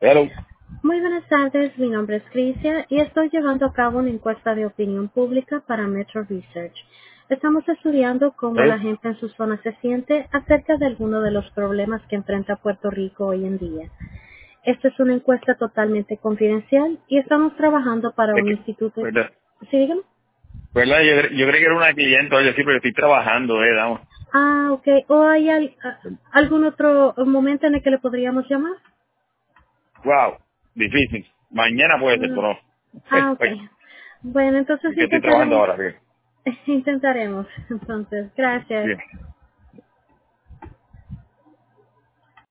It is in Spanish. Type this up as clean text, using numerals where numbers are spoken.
Hello. Muy buenas tardes, mi nombre es Crisia y estoy llevando a cabo una encuesta de opinión pública para Metro Research. Estamos estudiando cómo la gente en su zona se siente acerca de algunos de los problemas que enfrenta Puerto Rico hoy en día. Esta es una encuesta totalmente confidencial y estamos trabajando para Es un que, instituto. ¿verdad? ¿Sí, dígame? ¿Verdad? Yo creí que era una cliente, oye, sí, pero estoy trabajando, damos. Ah, ok. ¿O hay algún otro momento en el que le podríamos llamar? Wow, difícil. Mañana puede ser, pero no. Ok. Bueno, entonces Que estoy trabajando intentaremos. ahora, sí. Intentaremos. Entonces, gracias. Bien.